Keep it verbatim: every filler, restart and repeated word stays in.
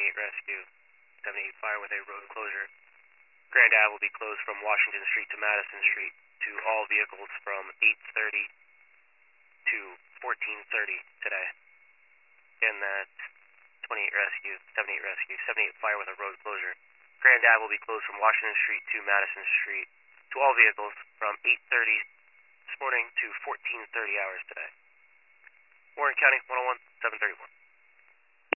seventy-eight Rescue, seventy-eight Fire with a road closure. Grand Ave will be closed from Washington Street to Madison Street to all vehicles from eight thirty to fourteen thirty today. Again, that's twenty-eight Rescue, seventy-eight Rescue, seventy-eight Fire with a road closure. Grand Ave will be closed from Washington Street to Madison Street to all vehicles from eight thirty this morning to fourteen thirty hours today. Warren County, one oh one, seven thirty-one.